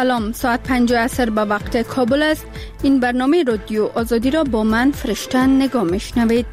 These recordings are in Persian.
سلام، ساعت 5 عصر به وقت کابل است. این برنامه رادیو آزادی را با من فرشته نگاه میشنوید.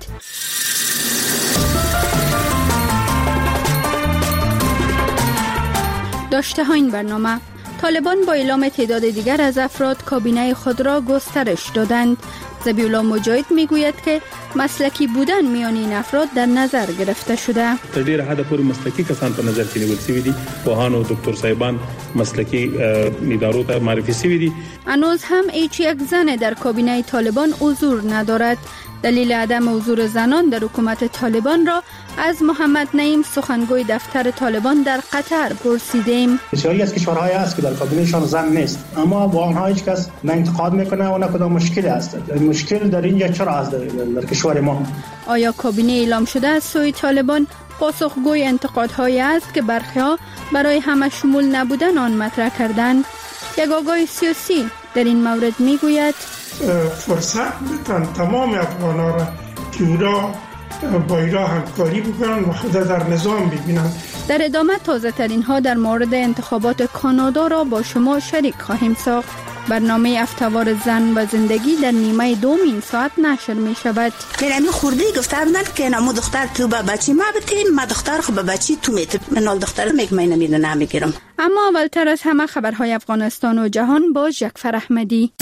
داشته ها این برنامه: طالبان با اعلام تعداد دیگر از افراد کابینه خود را گسترش دادند. ذبیح الله مجاهد میگوید که مسلکی بودن میان این افراد در نظر گرفته شده. تر ډیره حد پورې مسلکی کسان په نظر کې نیول شوي دي. پوهان او دکتر صاحبان مسلکی ادارو ته معرفی شوي دي. هنوز هم هیچ یک زن در کابینه طالبان حضور ندارد. دلیل عدم حضور زنان در حکومت طالبان را از محمد نعیم سخنگوی دفتر طالبان در قطر پرسیدیم. بسیاری از کشورهای است که در کابینهشان زن نیست، اما با آنها هیچ کس نه انتقاد میکنه و نه کدام مشکلی است. مشکل در اینجا چرا است در کشور ما؟ آیا کابینه اعلام شده از سوی طالبان پاسخگوی انتقادهایی است که برخی‌ها برای همه شمول نبودن آن مطرح کردند؟ یک آگاه سیاسی در این مورد میگوید فرصت بدن تمام افغان‌ها را که اونا با ایران همکاری بکنن و خود در نظام ببینن. در ادامه تازه ترین ها در مورد انتخابات کانادا را با شما شریک خواهیم ساخت. برنامه افتوار زن و زندگی در نیمه دوم این ساعت نشر می شود. من خوردی گفته بودن که نمو دختر تو با بچی ما بتین، ما دختر خب با بچی تو میتر، من دختر میگم نمیگیرم. اما اولتر از همه خبرهای افغانستان و جهان با جعفر احمدی.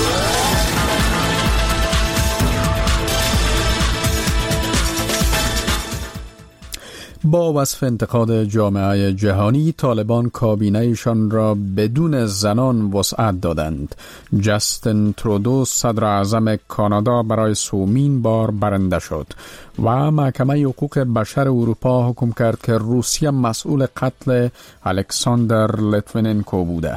با وصف انتقاد جامعه جهانی، طالبان کابینه‌شان را بدون زنان وسعت دادند. جاستین ترودو صدر اعظم کانادا برای سومین بار برنده شد و محکمه حقوق بشر اروپا حکم کرد که روسیه مسئول قتل الکساندر لیتویننکو بوده.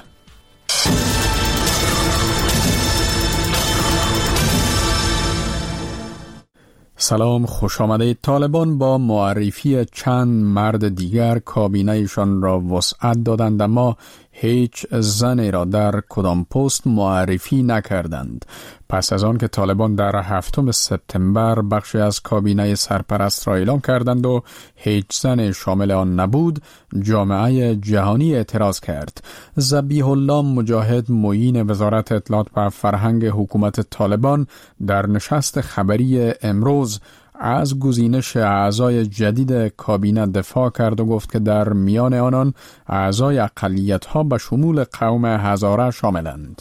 سلام، خوش آمدید. طالبان با معرفی چند مرد دیگر کابینه‌شان را وسعت دادند، اما هیچ زنی را در کدام پست معرفی نکردند. پس از آن که طالبان در 7 سپتامبر بخشی از کابینه سرپرست را اعلام کردند و هیچ زن شامل آن نبود، جامعه جهانی اعتراض کرد. ذبیح الله مجاهد معین وزارت اطلاعات و فرهنگ حکومت طالبان در نشست خبری امروز از گزینش اعضای جدید کابینه دفاع کرد و گفت که در میان آنان اعضای اقلیت‌ها به شمول قوم هزاره شاملند.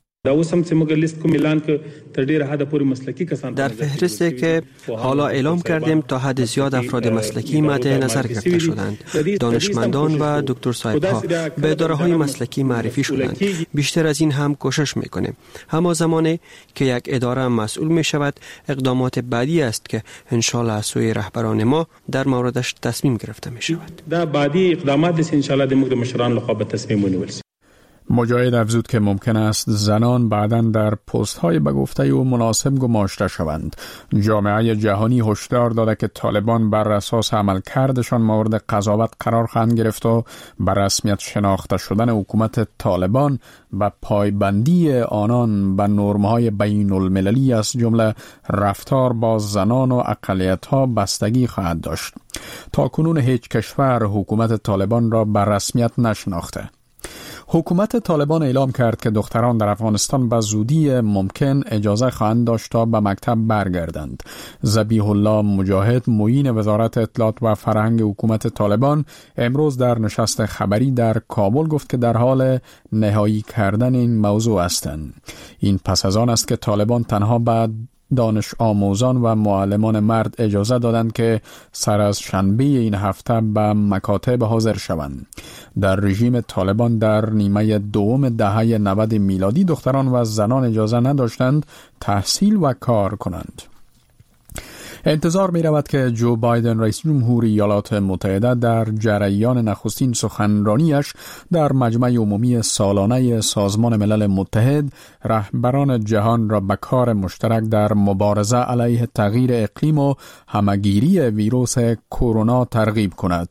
در فهرستی که حالا اعلام کردیم تا حد زیاد افراد مسلکی مد نظر گرفته شدند. دانشمندان و دکتر صاحب‌ها به اداره‌های مسلکی معرفی شدند. بیشتر از این هم کوشش می‌کنیم. همان زمانی که یک اداره مسئول می‌شود، اقدامات بعدی است که انشالله از سوی رهبران ما در موردش تصمیم گرفته می‌شود. دا بعدی اقدامات است انشالله د موږ د مشرانو لخوا به تصمیم ونیول شي. مجاهد افزود که ممکن است زنان بعداً در پست‌های به گفته او مناسب گماشته شوند. جامعه جهانی هشدار داده که طالبان بر اساس عملکردشان مورد قضاوت قرار خواهند گرفت و بر رسمیت شناخته شدن حکومت طالبان و پایبندی آنان به نرم‌های بین‌المللی از جمله رفتار با زنان و اقلیت‌ها بستگی خواهد داشت. تاکنون هیچ کشور حکومت طالبان را بر رسمیت نشناخته. حکومت طالبان اعلام کرد که دختران در افغانستان به زودی ممکن اجازه خواهند داشت تا به مکتب برگردند. ذبیح الله مجاهد معین وزارت اطلاعات و فرهنگ حکومت طالبان امروز در نشست خبری در کابل گفت که در حال نهایی کردن این موضوع هستند. این پس از آن است که طالبان تنها به دانش آموزان و معلمان مرد اجازه دادند که سر از شنبه این هفته به مکاتب حاضر شوند. در رژیم طالبان در نیمه دوم دهه 90 میلادی دختران و زنان اجازه نداشتند تحصیل و کار کنند. انتظار می رود که جو بایدن رئیس جمهور ایالات متحده در جریان نخستین سخنرانیش در مجمع عمومی سالانه سازمان ملل متحد رهبران جهان را به کار مشترک در مبارزه علیه تغییر اقلیم و همگیری ویروس کرونا ترغیب کند.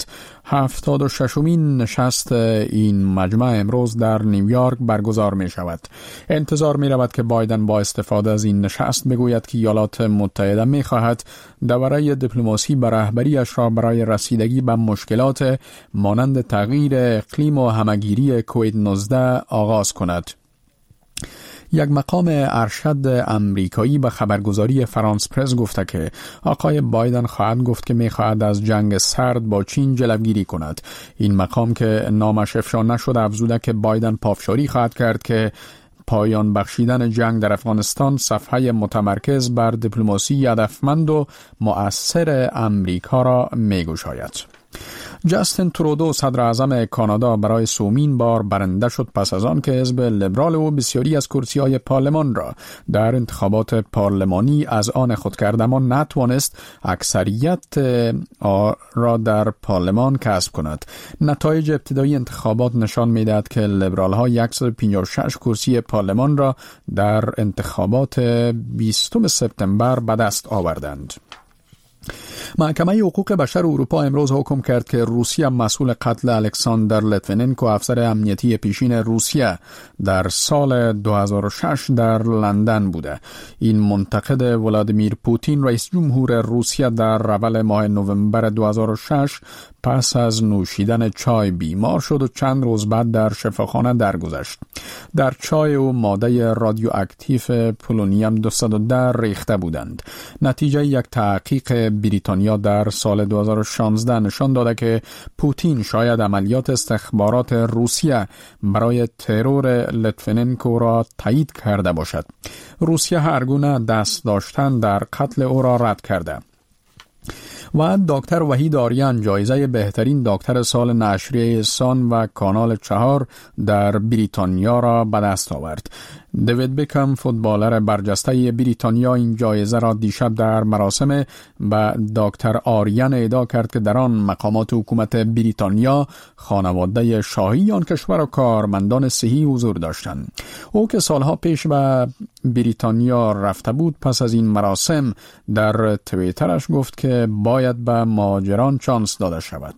76مین نشست این مجمع امروز در نیویورک برگزار می شود. انتظار می رود که بایدن با استفاده از این نشست بگوید که ایالات متحده می خواهد دوره دیپلماسی به رهبریش را برای رسیدگی به مشکلات مانند تغییر اقلیم و همگیری کووید 19 آغاز کند. یک مقام ارشد امریکایی به خبرگزاری فرانس پرس گفته که آقای بایدن خواهد گفت که می‌خواهد از جنگ سرد با چین جلوگیری کند. این مقام که نامش افشا نشده افزوده که بایدن پافشاری خواهد کرد که پایان بخشیدن جنگ در افغانستان صفحه متمرکز بر دیپلماسی هدفمند و مؤثر امریکا را می‌گشاید. جاستین ترودو صدر اعظم کانادا برای سومین بار برنده شد پس از آن که حزب لیبرال او بسیاری از کرسی‌های پارلمان را در انتخابات پارلمانی از آن خود کرد، اما نتوانست اکثریت را در پارلمان کسب کند. نتایج ابتدایی انتخابات نشان می‌دهد که لیبرال ها 156 کرسی پارلمان را در انتخابات 20 سپتامبر به دست آوردند. محکمه حقوق بشر اروپا امروز حکم کرد که روسیه مسئول قتل الکساندر لیتویننکو افسر امنیتی پیشین روسیه در سال 2006 در لندن بوده. این منتقد ولادیمیر پوتین رئیس جمهور روسیه در اول ماه نوامبر 2006 پس از نوشیدن چای بیمار شد و چند روز بعد در شفاخانه درگذشت. در چای او ماده رادیواکتیو پولونیم 210 ریخته بودند. نتیجه یک تحقیق بریتانیا در سال 2016 نشان داده که پوتین شاید عملیات استخبارات روسیه برای ترور لیتویننکو را تایید کرده باشد. روسیه هر گونه دست داشتن در قتل او را رد کرده. و دکتر وحید آریان جایزه بهترین دکتر سال نشریه سان و کانال 4 در بریتانیا را به دست آورد. دیوید بیکام فوتبالر برجسته بریتانیا این جایزه را دیشب در مراسم به دکتر آریان اهدا کرد که در آن مقامات حکومت بریتانیا، خانواده شاهی آن کشور و کارمندان صحی حضور داشتند. او که سالها پیش به بریتانیا رفته بود پس از این مراسم در توییترش گفت که باید به مهاجران چانس داده شود.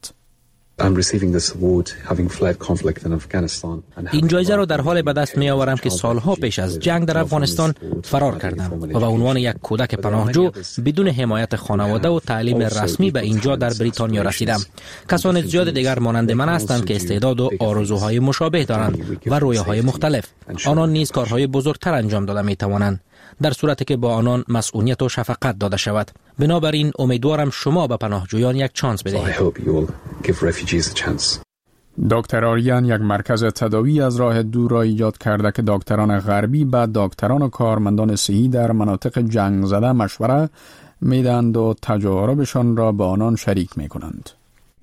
این جایزه را در حال به دست می آورم که سالها پیش از جنگ در افغانستان فرار کردم و به عنوان یک کودک پناهجو بدون حمایت خانواده و تعلیم رسمی به اینجا در بریتانیا رسیدم. کسان زیاد دیگر مانند من هستند که استعداد و آرزوهای مشابه دارند و رویاهای مختلف. آنان نیز کارهای بزرگتر انجام داده می توانند در صورتی که با آنان مسئولیت و شفقت داده شود. بنابراین امیدوارم شما به پناهجویان یک چانس بدهید. دکتر آریان یک مرکز تداوی از راه دور را ایجاد کرده که دکتران غربی به دکتران و کارمندان صحی در مناطق جنگ زده مشوره میدند و تجاربشان را با آنان شریک میکنند.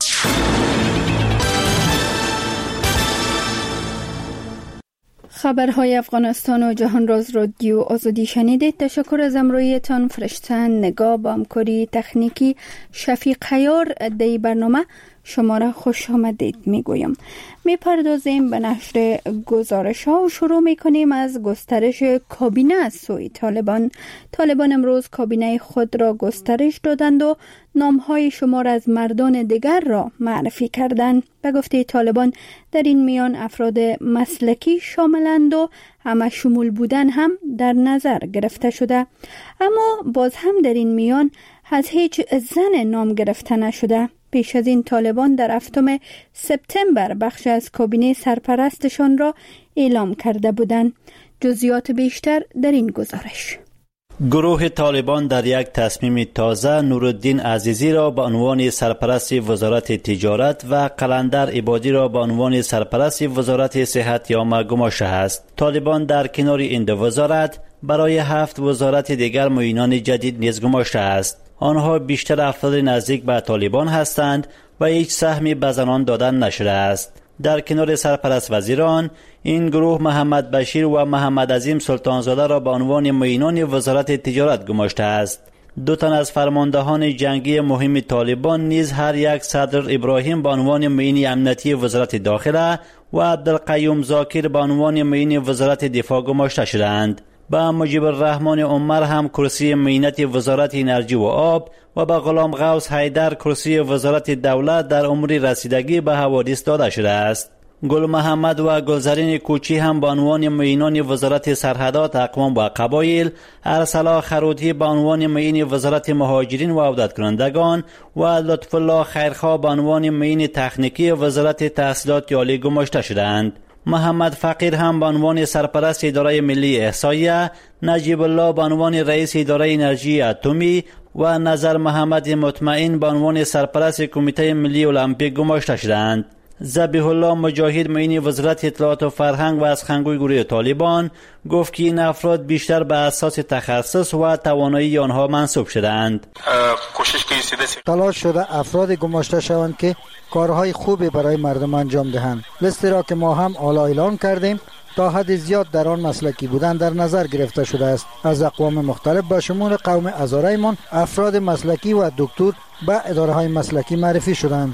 خبرهای افغانستان و جهان راز رادیو آزادی شنیدید. تشکر از همراهیتان. فرشتن نگاه با همکاری تکنیکی شفیق حیار دی برنامه شما را خوش آمدید میگویم. میپردازیم به نشر گزارش ها و شروع میکنیم از گسترش کابینه از سوی طالبان. طالبان امروز کابینه خود را گسترش دادند و نامهای شمار از مردان دیگر را معرفی کردند. به گفته طالبان در این میان افراد مسلکی شاملند و همه شمول بودن هم در نظر گرفته شده، اما باز هم در این میان از هیچ زن نام گرفته نشده. پیش از این طالبان در 7 سپتامبر بخش از کابینه سرپرستشان را اعلام کرده بودند. جزئیات بیشتر در این گزارش. گروه طالبان در یک تصمیم تازه نورالدین عزیزی را به عنوان سرپرست وزارت تجارت و قلندر عبادی را به عنوان سرپرست وزارت صحت عامه گماشته است. طالبان در کنار این دو وزارت برای 7 وزارت دیگر معینان جدید نیز گماشته است. آنها بیشتر افراد نزدیک به طالبان هستند و هیچ سهمی به زنان دادن نشده است. در کنار سرپرست وزیران، این گروه محمد بشیر و محمد عظیم سلطانزاده را به عنوان معینان وزارت تجارت گماشته است. 2 تن از فرماندهان جنگی مهم طالبان نیز هر یک صدر ابراهیم به عنوان معین امنیتی وزارت داخله و عبدالقیوم زاکر به عنوان معین وزارت دفاع گماشته شدند. به مجیب الرحمن عمر هم کرسی معینت وزارت انرژی و آب و به غلام غوث حیدر کرسی وزارت دولت در امور رسیدگی به حوادث داده شده است. گل محمد و گلزرین کوچی هم به عنوان معینان وزارت سرحدات اقوام و قبایل، ارسلا خروتی به عنوان معین وزارت مهاجرین و عودت کنندگان و لطف الله خیرخواه به عنوان معین تکنیکی وزارت تحصیلات عالی گماشته شدند. محمد فقیر هم به عنوان سرپرست اداره ملی احصایه، نجیب الله به عنوان رئیس اداره انرژی اتمی و نظر محمد مطمئن به عنوان سرپرست کمیته ملی المپیک گماشته شدند. ذبیح الله مجاهد معین وزارت اطلاعات و فرهنگ و از خنگوی گروه طالبان گفت که این افراد بیشتر به اساس تخصص و توانایی آنها منصوب شدند. تلاش شده افراد گماشته شوند که کارهای خوبی برای مردم انجام دهند. لیستی را که ما هم حالا اعلان کردیم تا حد زیاد در آن مسلکی بودن در نظر گرفته شده است. از اقوام مختلف به شمول قوم هزاره‌مان افراد مسلکی و دکتر به اداره های مسلکی معرفی شدند.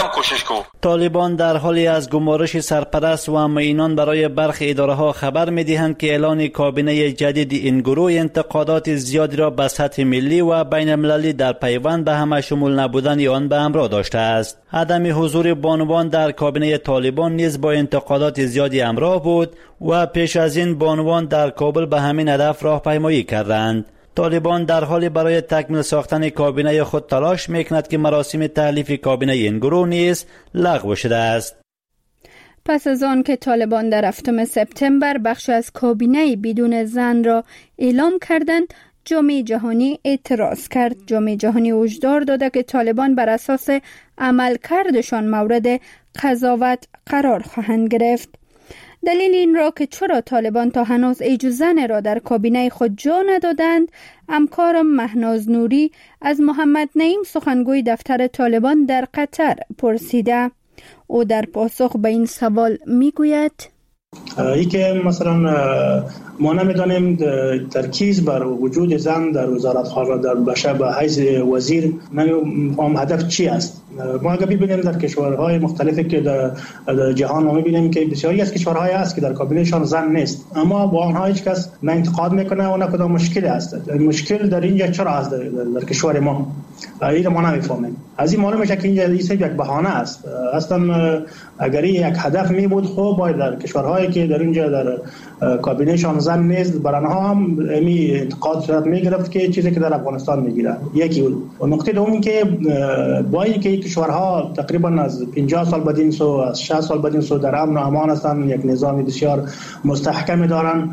طالبان در حالی از گمارش سرپرست و معینان برای برخی اداره ها خبر می دهند که اعلان کابینه جدید این گروه انتقادات زیادی را به سطح ملی و بین المللی در پیوند به همه شمول نبودن آن به همراه داشته است. عدم حضور بانوان در کابینه طالبان نیز با انتقادات زیادی همراه بود و پیش از این بانوان در کابل به همین هدف راهپیمایی کردند. طالبان در حال برای تکمیل ساختن کابینه خود تلاش میکند که مراسم تحلیف کابینه این گروه نیز لغو شده است. پس از آن که طالبان در 7 سپتامبر بخش از کابینه بدون زن را اعلام کردند، جامعه جهانی اعتراض کرد. جامعه جهانی هشدار داده که طالبان بر اساس عملکردشان مورد قضاوت قرار خواهند گرفت. دلیل این را که چرا طالبان تا هنوز ایجو زن را در کابینه خود جا ندادند، همکارم مهناز نوری از محمد نعیم سخنگوی دفتر طالبان در قطر پرسیده. او در پاسخ به این سوال میگوید ای که مثلا ما نمیدانیم ترکیز بر وجود زن در وزارت خارجه در بشه به حیث وزیر نمیدونم هدف چی است. ما اگر ببینیم در کشورهای مختلفی که در جهان ما میبینیم که بسیاری از کشورهای هست که در کابینهشان زن نیست، اما با آنها هیچ کس نه انتقاد میکنه و نه کدام مشکلی است. مشکل در اینجا چرا است در کشور ما؟ این ما نمیفهمیم. از این معلوم میشه که اینجا یک بهانه است. اصلا اگر یک هدف می بود خب باید در کشورهایی که در اینجا در کابینهشان زن نیست بر آنها هم می انتقاد صورت میگرفت که چیزی که در افغانستان میگیرن. یکی و نکته دوم که باید که کشورها تقریبا از 50 سال بعد این سو از 60 سال بعد این سو در امن و امان هستند، یک نظام بسیار مستحکم دارن.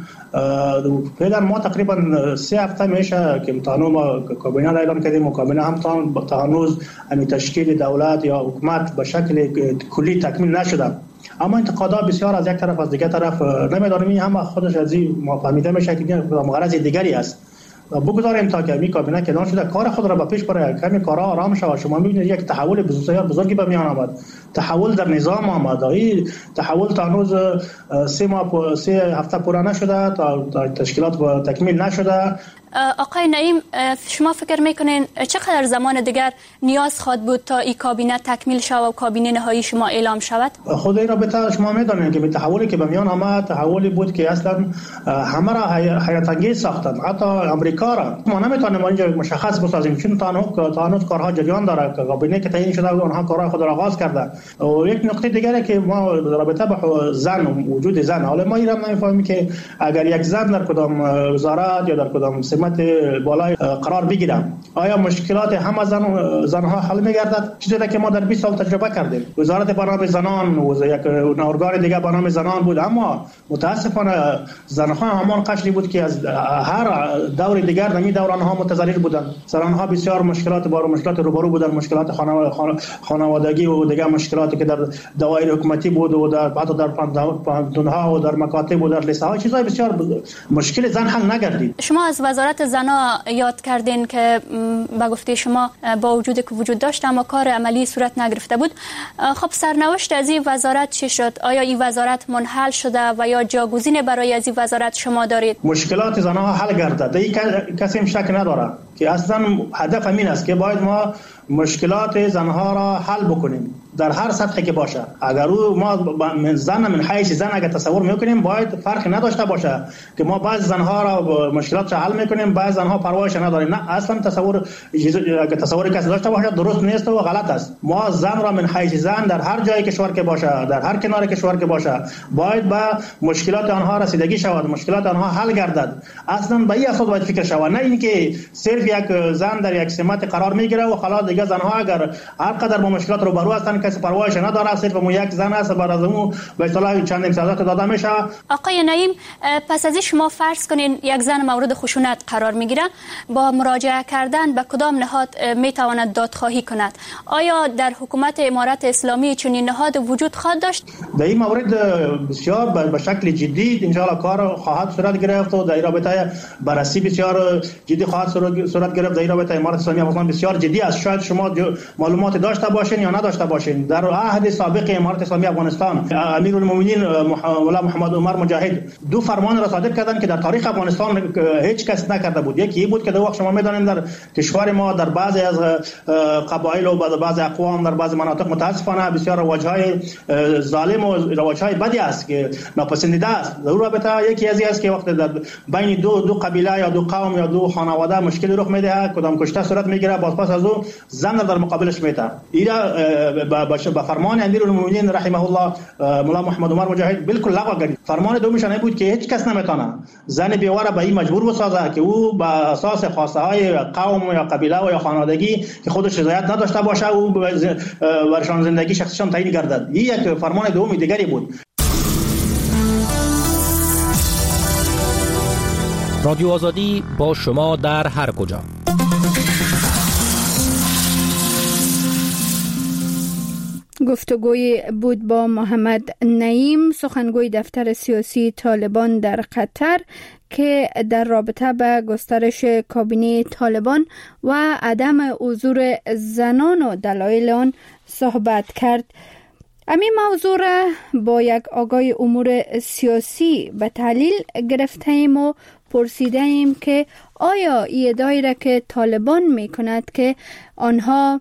فعلا ما تقریبا 3 هفته میشه که ما کابینه را اعلام کردیم و کابینه هم تا هنوز همین تشکیل دولت یا حکومت به شکل کلی تکمیل نشده. اما انتقادات بسیار از یک طرف از دیگر طرف نمیدارم این هم خودش از این ما فهمیده میشه که غرض دیگری است. بگذاریم تا که این کابینه که اعلان شده کار خود را به پیش بره، کمی کارا آرام شود. شما میبینید یک تحول بزرگی به میان آمد، تحول در نظام آمد. این تحول تا هنوز 3 هفته پورا نشده، تا تشکیلات تکمیل نشده. آقای نعیم، شما فکر میکنین چقدر زمان دیگر نیاز خواهد بود تا این کابینه تکمیل شود و کابینه نهایی شما اعلام شود؟ خود این رابطه شما میدانید که تحولی که به میان آمد تحولی بود که اصلا همه را حیرت انگیز ساختن، حتی امریکا را. ما نمیتونیم اینجا مشخص بسازیم چون تا هنوز کارها جریان داره. کابینه که تعیین شده اونها کارهای خود را آغاز کرده. و یک نکته دیگری که ما رابطه به زن و وجود زن، حالا ما ایران نمیفهمیم که اگر یک زن در کدام وزارت یا در کدام سمت بالای قرار بگیرم آیا مشکلات همه زنها حل میگردد؟ چیزی که ما در 20 سال تجربه کردیم. وزارت برنامه زنان و یک ارگان دیگه برنامه زنان بود، اما متاسفانه زنها همان قشری بود که از هر دور دیگر در این دور آنها متضرر بودند. زنها بسیار مشکلات روبرو بودند، مشکلات خانوادگی و دیگه مشکلاتی که در دوایر حکومتی بود و در حتی در پاندونها و در مکاتب و در لیسه ها چیزای بسیار مشکل زن حل نگردید. شما از وزارت زنا یاد کردین که با گفته شما با وجودی که وجود داشت اما کار عملی صورت نگرفته بود. خب سرنوشت از این وزارت چی شد؟ آیا این وزارت منحل شده و یا جاگزین برای از این وزارت شما دارید؟ مشکلات زنها حل گردد. کسی شک نداره که اصلا هدف همین است که باید ما مشکلات زنها را حل بکنیم. در هر سطحی که باشه. اگر ما من حیث زن اگر تصور میکنیم باید فرقی نداشته باشه که ما بعض زنها را مشکلات حل میکنیم، بعض زنها پروایش نداریم. نه، اصلا تصور کسی داشته باشه درست نیست و غلط است. ما زن را من حیث زن در هر جای کشور که باشه، در هر کنار کشور که باشه، باید به مشکلات آنها رسیدگی شود، مشکلات آنها حل گردد. اصلا به این اساس باید فکر شود، نه اینکه صرف یک زن در یک سمت قرار میگیره و خلاص دیگه زنها اگر هر قدر با مشکلات روبرو هستن کسی پروایش نداره، صرف مو یک زن است بر از اون به اصطلاح چند امتیازات داده میشه. آقای نعیم، پس از شما فرض کنین یک زن مورد خشونت قرار میگیره، با مراجعه کردن به کدام نهاد میتواند دادخواهی کند؟ آیا در حکومت امارت اسلامی چنین نهاد وجود خواهد داشت؟ در این مورد بسیار به شکل جدی ان شاء الله کار خواهد صورت گرفت و در رابطه بررسی بسیار جدی خواهد صورت گرفت. در رابطه امارت اسلامی افغانستان بسیار جدی است. شاید شما معلومات داشته باشین یا نداشته باشین، در عهد سابق امارت اسلامی افغانستان امیرالمومنین مولا محمد عمر مجاهد 2 فرمان را صادر کردند که در تاریخ افغانستان هیچ کس نکرده بود. یکی بود که در وقت شما میدانید در کشور ما در بعضی از قبایل و بعضی اقوام در بعضی مناطق متاسفانه بسیار رواج‌های ظالم و رواج‌های بدی است که ناپسندیده است. در رابطه یکی از این است که وقت در بین دو قبیله یا 2 قوم یا 2 خانواده مشکل رخ میده، کدام کشته صورت میگیره، باز پس از او زن در مقابلش میته. ایرا به فرمان امیرالمومنین رحمه الله مولا محمد عمر مجاهد بالکل لغو کرد. فرمان دومشان بود که هیچ کس نمیتونه زن بیواره به این مجبور بسازه که او به اساس خواسته های قوم یا قبیله و یا خانوادگی که خودش رضایت نداشته باشه او برشان زندگی شخصیشان تعیین گردد. این یک فرمان دوم دیگری بود. رادیو آزادی با شما در هر کجا. گفتگوی بود با محمد نعیم، سخنگوی دفتر سیاسی طالبان در قطر، که در رابطه به گسترش کابینه طالبان و عدم حضور زنان و دلایل آن صحبت کرد. امی موضوع را با یک آگاه امور سیاسی به تحلیل گرفته ایم و پرسیده ایم که آیا این ادعایی را که طالبان می کند که آنها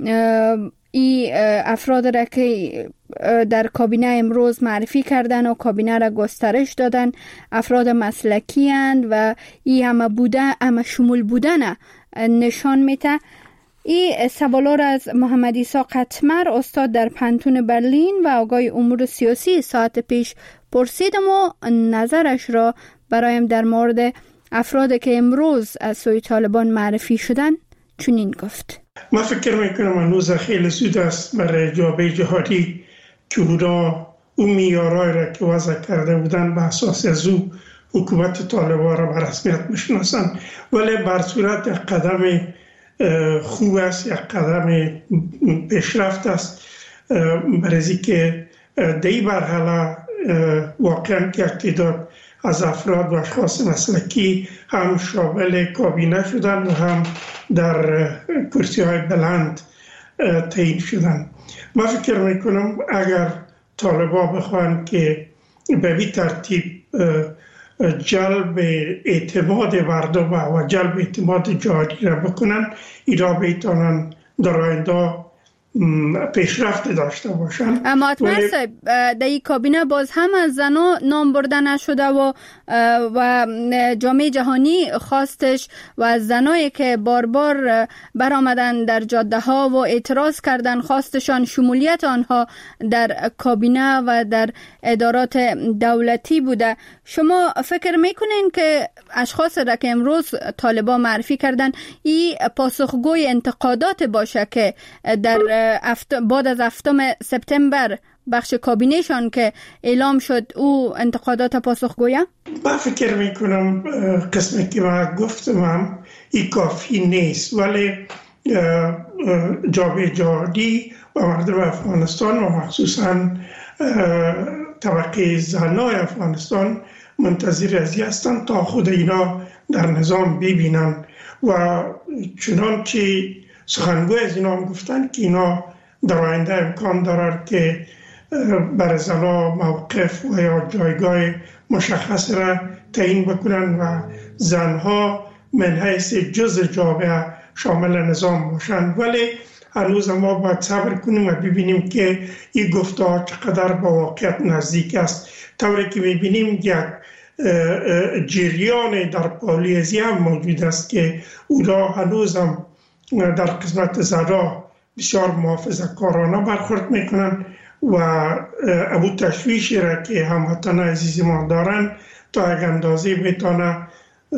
این افراد را که در کابینه امروز معرفی کردن و کابینه را گسترش دادن افراد مسلکی اند و این همه شمول بودن نشان میده؟ این سوالا را از محمد عیسی قطمر استاد در پنتون برلین و آگاه امور سیاسی ساعت پیش پرسیدم و نظرش را برایم در مورد افرادی که امروز از سوی طالبان معرفی شدن چنین گفت. من فکر میکنم هنوز خیلی زود است برای جامعه جهانی که اون معیارهایی را که وضع کرده بودن به اساس از او حکومت طالبان را به رسمیت بشناسن، ولی بر صورت یک قدم خوب است، یک قدم پیشرفت است برای که در این مرحله واقعا که اقتدار از افراد و اشخاص مسلکی هم شامل کابینه شدن و هم در کرسی های بلند تعیین شدن. من فکر میکنم اگر طالبان بخواهند که به این ترتیب جلب اعتماد مردم و جلب اعتماد جهانی را بکنن، ایرا بیتانن در آینده پیشرفت داشته باشن. اما اطمئن صاحب در این کابینه باز هم از زنها نام برده نشده و جامعه جهانی خواستش و از زنایی که بار بار برآمدن در جاده ها و اعتراض کردن خواستشان شمولیت آنها در کابینه و در ادارات دولتی بوده. شما فکر میکنین که اشخاص را که امروز طالبان معرفی کردن این پاسخگوی انتقادات باشه که در بعد از 7 سپتامبر بخش کابینهشان که اعلام شد او انتقادات پاسخگویه؟ من فکر میکنم قسمی که من گفتم هم این کافی نیست، ولی جامعه جهانی و مردم افغانستان و مخصوصا طبقه زنای افغانستان منتظر از هستند تا خود اینا در نظام ببینن و چنانچه سخنگوی از اینا هم گفتن که اینا در آینده امکان دارد که بر زنها موقف و یا جایگاه مشخص را تعیین بکنن و زنها من حیث جزء جامعه شامل نظام باشند. ولی هنوز ما باید صبر کنیم و ببینیم که این گفته‌ها چقدر با واقعیت نزدیک است. طوری که میبینیم یک جریان در پالیزی هم موجود است که اونا هنوز هم در قسمت زدا بسیار محافظه‌کارانه برخورد میکنن و ابو تشویشی را که هموطن عزیز ما دارن تا یک اندازه میتونه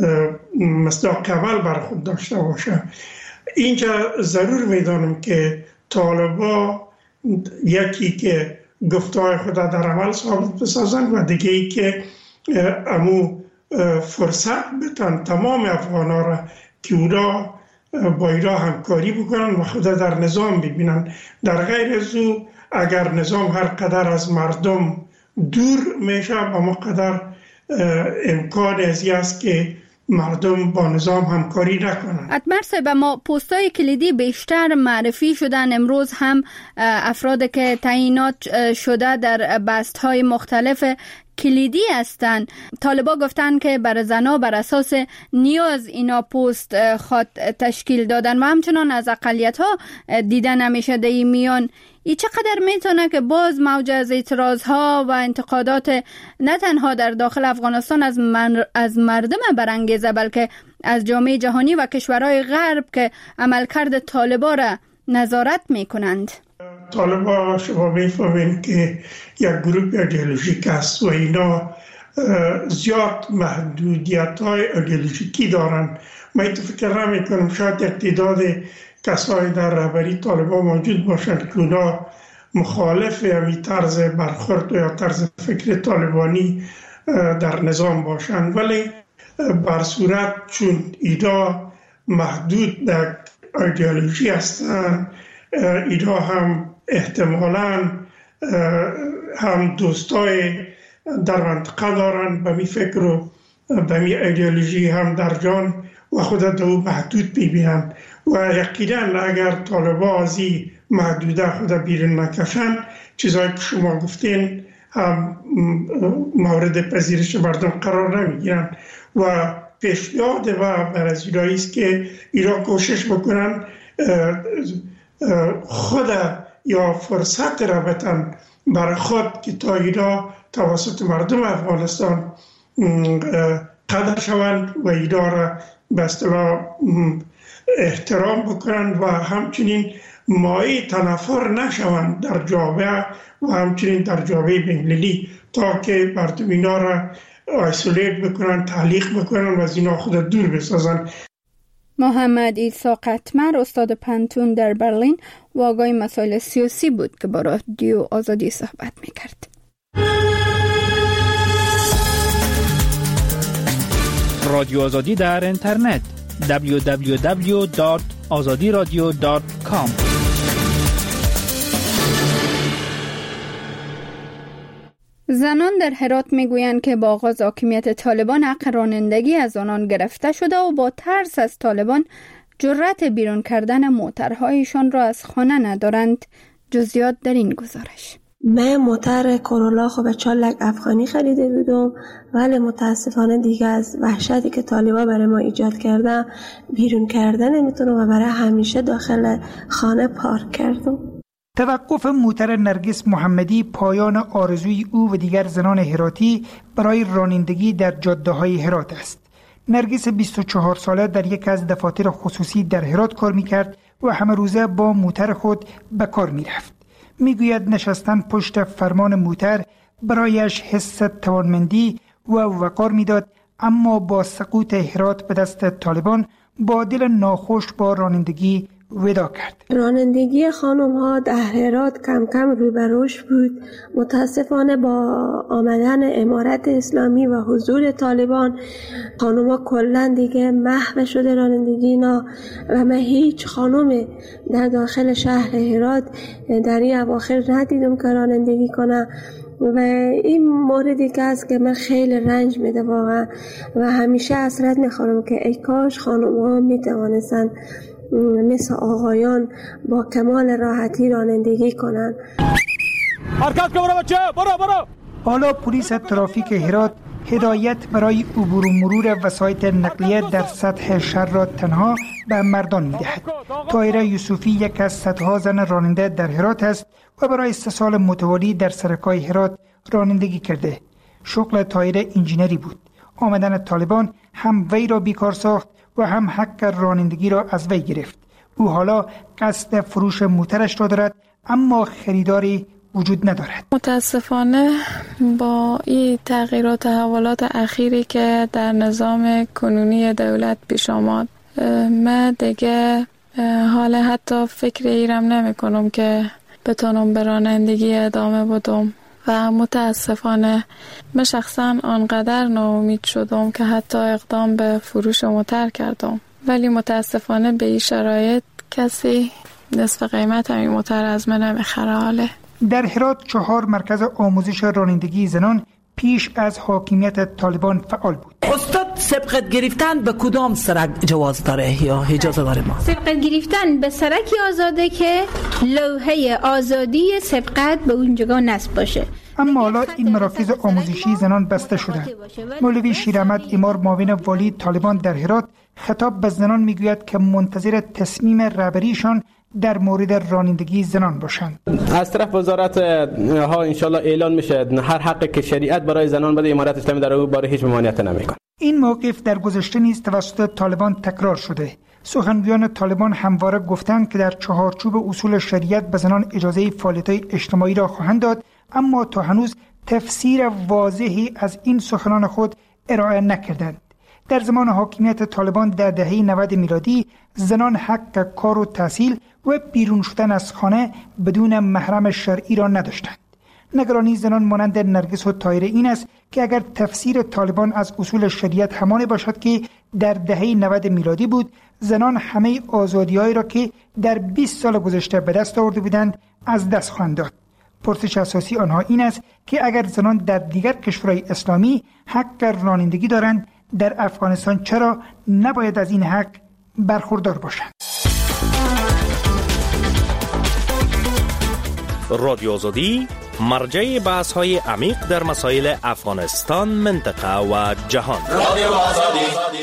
مصداق اول بر خود داشته باشه. اینجا ضرور میدانم که طالبا یکی که گفته‌های خود در عمل ثابت بسازن و دیگه ای که امو فرصت بتن تمام افغانا را که اونا با ایران همکاری بکنن و خود در نظام ببینن. در غیر از او اگر نظام هر قدر از مردم دور میشه با ما قدر امکان ازی است که مردم با نظام همکاری نکنن. اتمر صاحب، ما پستای کلیدی بیشتر معرفی شدن. امروز هم افراد که تعیینات شده در بست‌های مختلف کلیدی هستند. طالبا گفتن که برای زنا بر اساس نیاز اینا پست خود تشکیل دادن و همچنان از اقلیت‌ها دیده نمیشه در این میان. ای چقدر میتونه که باز موج از اعتراضها و انتقادات نه تنها در داخل افغانستان از مردم برانگیزه بلکه از جامعه جهانی و کشورهای غرب که عملکرد طالبا را نظارت میکنند؟ طالبا شما میفهمین که یک گروپ ایدئولوژیک است و اینا زیاد محدودیت‌های ایدئولوژیکی دارن. من فکر نمی‌کنم شاید تعداد کسایی در رهبری طالبان موجود باشند که اونا مخالف همین طرز برخورد یا طرز فکر طالبانی در نظام باشند، ولی بر صورت چون اینا محدود در ایدئولوژی هستند، اینا هم احتمالاً هم دوستای در منطقه دارن به می فکر و به می ایدئولوژی هم در جان و خود دو محدود ببینن و یقینا اگر طالبا از این محدوده خود بیرون نکشن، چیزایی که شما گفتین هم مورد پذیرش مردم قرار نمیگیرن و پیشنهاد و برازیلایی است که ایران کوشش بکنن خود یا فرصت را بتن برای خود که تا اینا توسط مردم افغانستان قدر شوند و اینا را به اصطلاح احترام بکنند و همچنین مایه تنفر نشوند در جامعه و همچنین در جامعه بین‌المللی تا که مردم اینا را آیسولیت بکنن، تعلیق بکنن و از اینا خود دور بسازن. محمد عیسی قطمر، استاد پنتون در برلین و آگاه مسائل سیاسی بود که با رادیو آزادی صحبت میکرد. رادیو آزادی در اینترنت www.azadiradio.com. زنان در هرات میگویند که با آغاز حاکمیت طالبان حق رانندگی از آنان گرفته شده و با ترس از طالبان جرأت بیرون کردن موترهایشان را از خانه ندارند. جزئیات در این گزارش. من موتر کرولا خب 4 لک افغانی خریده بودم، ولی متاسفانه دیگه از وحشتی که طالبا برای ما ایجاد کردن بیرون کردن نمیتونم و برای همیشه داخل خانه پارک کردم. توقف موتر نرگس محمدی پایان آرزوی او و دیگر زنان هراتی برای رانندگی در جاده‌های هرات است. نرگس 24 ساله در یک از دفاتر خصوصی در هرات کار می‌کرد و همه روزه با موتر خود به کار می‌رفت. میگوید نشستن پشت فرمان موتر برایش حس توانمندی و وقار میداد، اما با سقوط هرات به دست طالبان با دل ناخوش با رانندگی ودا کرد. رانندگی خانم ها در هرات کم کم رو به رشد بود. متاسفانه با آمدن امارت اسلامی و حضور طالبان خانم ها کلن دیگه محو شده رانندگی اینا و من هیچ خانم در داخل شهر هرات در این اواخر ندیدم که رانندگی کنه و این موردی که است که من خیلی رنج میده واقعا و همیشه حسرت میخورم که ای کاش خانم ها میتوانستن مثل آقایان با کمال راحتی رانندگی کنن. حرکت کن بچه، برو. حالا پلیس ترافیک هرات هدایت برای عبور و مرور وسایط نقلیه در سطح شهر را تنها به مردان می‌دهد. طاهره یوسفی یک از صدها زن راننده در هرات است و برای 3 سال متوالی در سرکای هرات رانندگی کرده. شغل طاهره انجینری بود. آمدن طالبان هم وی را بیکار ساخت و هم حق رانندگی را از وی گرفت. او حالا قصد فروش موترش را دارد اما خریداری وجود ندارد. متاسفانه با این تغییرات و تحولات اخیری که در نظام کنونی دولت پیش آمد، من دیگه حالا حتی فکر ایرم نمی کنم که بتونم به رانندگی ادامه بدم و متاسفانه من شخصا آنقدر ناامید شدم که حتی اقدام به فروش موتر کردم، ولی متاسفانه به این شرایط کسی نصف قیمت همین موتر از من نمیخره. حاله در هرات 4 مرکز آموزش رانندگی زنان پیش از حاکمیت طالبان فعال بود. استاد سبقت گرفتن به کدام سرک جواز داره یا اجازه داره؟ ما سبقت گرفتن به سرکی آزاده که لوحه آزادی سبقت به اونجا نصب باشه. اما حالا این مراکز آموزشی زنان بسته شدند. مولوی شیراحمد امار معاون والی طالبان در هرات خطاب به زنان میگوید که منتظر تصمیم رهبریشان در مورد رانندگی زنان باشند. از طرف وزارت ها انشالله اعلان میشه هر حقی که شریعت برای زنان بده، امارت اسلامی در اون باره هیچ ممانعت نمیکنه. این موقف در گذشته نیز توسط طالبان تکرار شده. سخنگویان طالبان همواره گفتند که در چهارچوب اصول شریعت به زنان اجازه فعالیت‌های اجتماعی را خواهند داد، اما تا هنوز تفسیر واضحی از این سخنان خود ارائه نکردند. در زمان حاکمیت طالبان در دهه 90 میلادی زنان حق کار و تحصیل و بیرون شدن از خانه بدون محرم شرعی را نداشتند. نگرانی زنان مانند نرگس و طاهره این است که اگر تفسیر طالبان از اصول شریعت همان باشد که در دهه 90 میلادی بود، زنان همه آزادی‌هایی را که در 20 سال گذشته به دست آورده بودند از دست خواهند داد. پرسش اساسی آنها این است که اگر زنان در دیگر کشورهای اسلامی حق رانندگی دارند، در افغانستان چرا نباید از این حق برخوردار باشند؟ رادیو آزادی مرجع بحث‌های عمیق در مسائل افغانستان، منطقه و جهان. رادیو آزادی.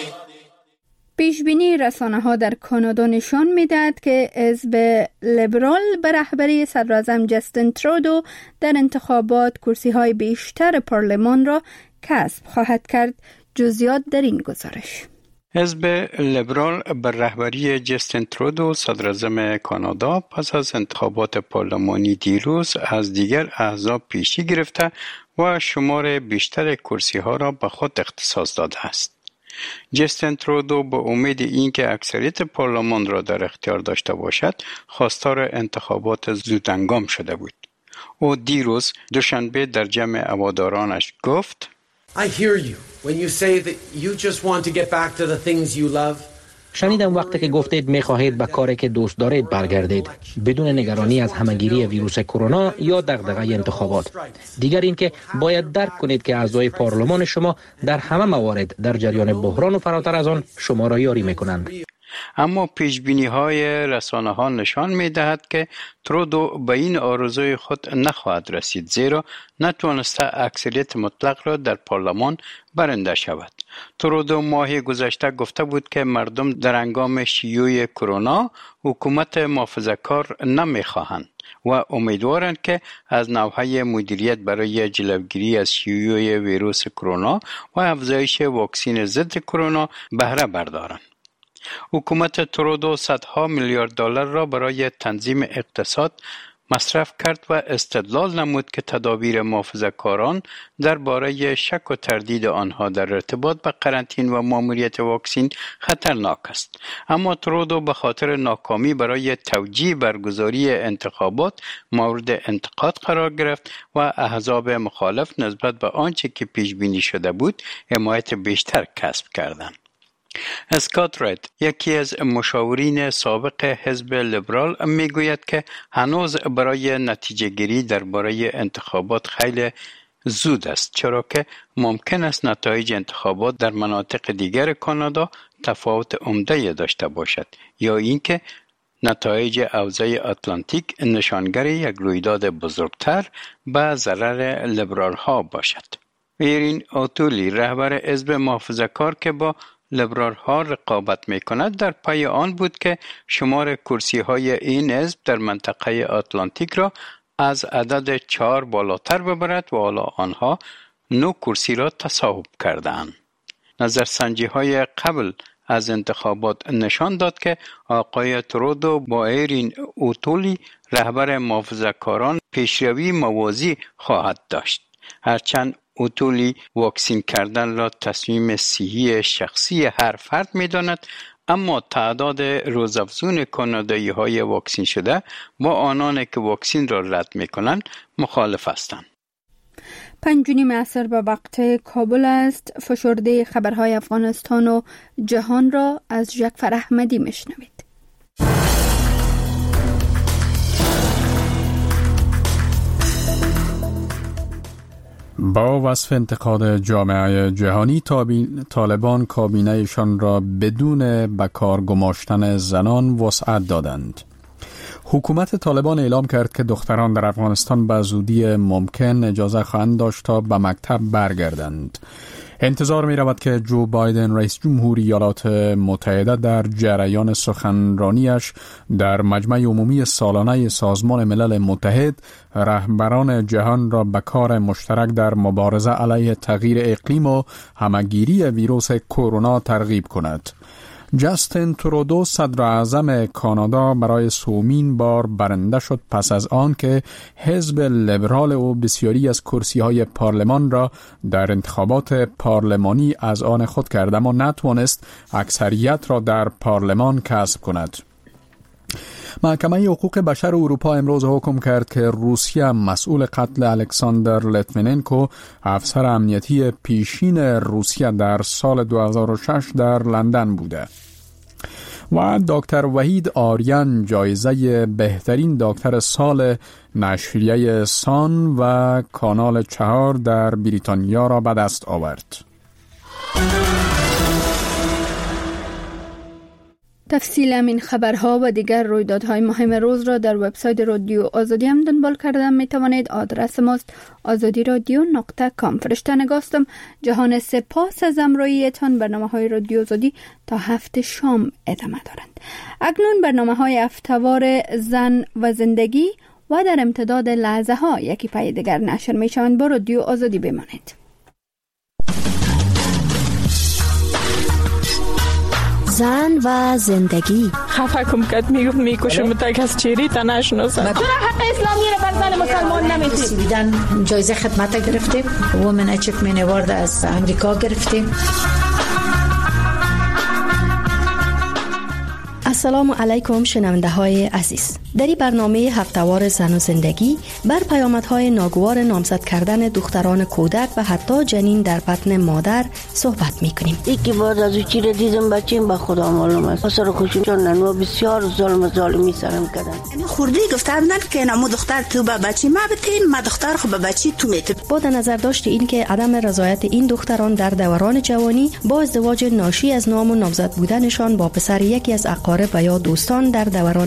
پیشبینی رسانه‌ها در کانادا نشان می‌دهد که حزب لیبرال به رهبری صدراعظم جستین ترودو در انتخابات کرسی‌های بیشتر پارلمان را کسب خواهد کرد. جزئیات در این گزارش. حزب لیبرال بر رهبری جستین ترودو صدراعظم کانادا پس از انتخابات پارلمانی دیروز از دیگر احزاب پیشی گرفته و شمار بیشتر کرسی‌ها را به خود اختصاص داده است. جستین ترودو به امید اینکه اکثریت پارلمان را در اختیار داشته باشد، خواستار انتخابات زودهنگام شده بود. او دیروز دوشنبه در جمع هوادارانش گفت: I hear you when you say that you just want to get back to the things you love. شنیدم وقتی که گفتید می‌خواهید به کاری که دوست دارید برگردید بدون نگرانی از همگیری ویروس کرونا یا دغدغه انتخابات. دیگر اینکه باید درک کنید که اعضای پارلمان شما در همه موارد در جریان بحران و فراتر از آن شما را یاری می‌کنند. اما پیشبینی‌های رسانه‌ها نشان می‌دهد که ترودو به این آرزوی خود نخواهد رسید، زیرا نتوانسته اکثریت مطلق را در پارلمان برنده شود. ترودو ماه گذشته گفته بود که مردم در هنگام شیوع کرونا حکومت محافظه‌کار نمی‌خواهند و امیدوارند که از نوهای مدیریت برای جلوگیری از شیوع ویروس کرونا و افزایش واکسن ضد کرونا بهره بردارند. حکومت ترودو صدها میلیارد دلار را برای تنظیم اقتصاد مصرف کرد و استدلال نمود که تدابیر محافظه‌کاران درباره شک و تردید آنها در ارتباط با قرنطینه و ماموریت واکسن خطرناک است. اما ترودو به خاطر ناکامی برای توجیه برگزاری انتخابات مورد انتقاد قرار گرفت و احزاب مخالف نسبت به آنچه که پیش بینی شده بود حمایت بیشتر کسب کردند. اسکات رید، یکی از مشاورین سابق حزب لیبرال، میگوید که هنوز برای نتیجه گیری درباره انتخابات خیلی زود است، چرا که ممکن است نتایج انتخابات در مناطق دیگر کانادا تفاوت عمده داشته باشد یا اینکه نتایج حوزه اتلانتیک نشانگر یک رویداد بزرگتر به ضرر لیبرال ها باشد. ایرین اوتولی رهبر حزب محافظه‌کار که با لیبرال ها رقابت می کند در پای آن بود که شمار کرسی های این حزب در منطقه آتلانتیک را از عدد 4 بالاتر ببرد و حالا آنها 9 کرسی را تصاحب کردند. نظرسنجی های قبل از انتخابات نشان داد که آقای ترودو با ایرین اوتولی رهبر محافظه‌کاران پیشروی موازی خواهد داشت. هرچند اوتولی واکسین کردن را تصمیم صحی شخصی هر فرد می داند، اما تعداد روزافزون کانادایی های واکسین شده با آنان که واکسین را رد می کنند مخالف هستند. 5:30 عصر به وقت کابل است. فشرده خبرهای افغانستان و جهان را از جعفر احمدی میشنوید. با وصف انتقاد جامعه جهانی طالبان کابینه‌شان را بدون به کار گماشتن زنان وسعت دادند. حکومت طالبان اعلام کرد که دختران در افغانستان به زودی ممکن اجازه خواهند داشت تا به مکتب برگردند. انتظار می رود که جو بایدن رئیس جمهور ایالات متحده در جریان سخنرانیش در مجمع عمومی سالانه سازمان ملل متحد رهبران جهان را به کار مشترک در مبارزه علیه تغییر اقلیم و همگیری ویروس کرونا ترغیب کند. جاستین ترودو صدر اعظم کانادا برای سومین بار برنده شد پس از آن که حزب لیبرال او بسیاری از کرسی‌های پارلمان را در انتخابات پارلمانی از آن خود کرد اما نتوانست اکثریت را در پارلمان کسب کند. محکمه حقوق بشر اروپا امروز حکم کرد که روسیه مسئول قتل الکساندر لیتویننکو افسر امنیتی پیشین روسیه در سال 2006 در لندن بوده. و دکتر وحید آریان جایزه بهترین دکتر سال نشریه سان و کانال 4 در بریتانیا را به دست آورد. تفصیل این خبرها و دیگر رویدادهای مهم روز را در وبسایت رادیو آزادی هم دنبال کردن می توانید. آدرس ماست azadiradio.com. فرشته نگاستم. جهان سپاس از همراهیتان. برنامه‌های رادیو آزادی تا 7 شام ادامه دارند. اکنون برنامه‌های هفته‌وار زن و زندگی و در امتداد لحظه ها یکی پای دیگر نشر می شوند. با رادیو آزادی بمانید. زن و زندگی. خفه کم کد میکشم تک از چیری تا نشناسم. چرا حق اسلامی رو بر زن مسلمان نمیدید؟ سویدن جایزه خدمت گرفتیم. وومن اچیومنت اوارد از امریکا گرفتیم. السلام علیکم شنونده های عزیز. در این برنامه هفتهوار زن و زندگی بر پیامدهای ناگوار نامزد کردن دختران کودک و حتی جنین در بطن مادر صحبت میکنیم. یکی بعد از چی را دیدم بچیم به خدا معلوم است. اثر خوشم چون ننو بسیار ظالمی سرم کردن. یعنی خوردی گفته بودن که نمو دختر تو به بچی ما بتین، ما دختر خو به بچی تو میتین. با در نظر داشت این که عدم رضایت این دختران در دوران جوانی با ازدواج ناشی از نام و نامزد بودنشان با پسر یکی از اقارب و یا دوستان در دوران